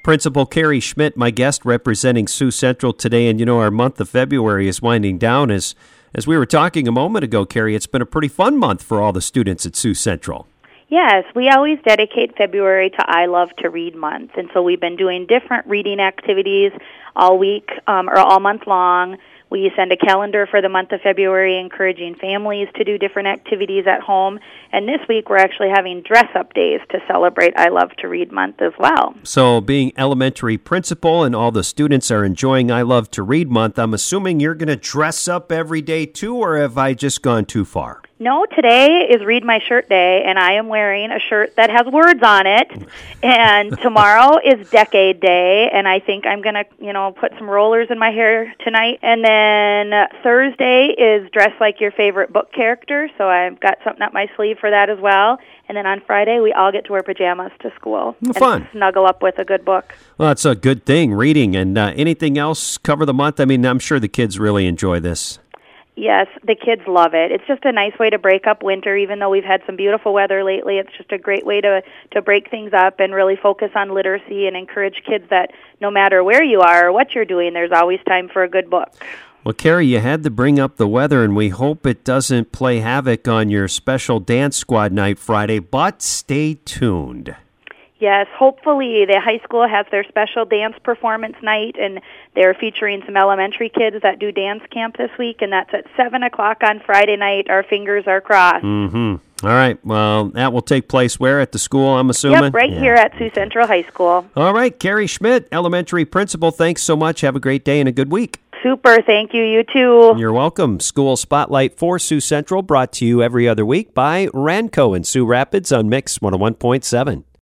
Principal Carrie Schmidt, my guest representing Sioux Central today. And, our month of February is winding down. As we were talking a moment ago, Carrie, it's been a pretty fun month for all the students at Sioux Central. Yes, we always dedicate February to I Love to Read Month. And so we've been doing different reading activities all week or all month long. We send a calendar for the month of February encouraging families to do different activities at home. And this week we're actually having dress-up days to celebrate I Love to Read Month as well. So being elementary principal and all the students are enjoying I Love to Read Month, I'm assuming you're going to dress up every day too, or have I just gone too far? No, today is Read My Shirt Day, and I am wearing a shirt that has words on it. And tomorrow is Decade Day, and I think I'm going to, put some rollers in my hair tonight. And then Thursday is Dress Like Your Favorite Book Character, so I've got something up my sleeve for that as well. And then on Friday, we all get to wear pajamas to school and fun. Snuggle up with a good book. Well, that's a good thing, reading. And anything else cover the month? I mean, I'm sure the kids really enjoy this. Yes, the kids love it. It's just a nice way to break up winter, even though we've had some beautiful weather lately. It's just a great way to break things up and really focus on literacy and encourage kids that no matter where you are or what you're doing, there's always time for a good book. Well, Carrie, you had to bring up the weather, and we hope it doesn't play havoc on your special dance squad night Friday, but stay tuned. Yes, hopefully the high school has their special dance performance night, and they're featuring some elementary kids that do dance camp this week, and that's at 7 o'clock on Friday night. Our fingers are crossed. Mm-hmm. All right. Well, that will take place where? At the school, I'm assuming? Yep, right here at Sioux Central High School. All right. Carrie Schmidt, elementary principal, thanks so much. Have a great day and a good week. Super. Thank you. You too. You're welcome. School Spotlight for Sioux Central brought to you every other week by Ranco in Sioux Rapids on Mix 101.7.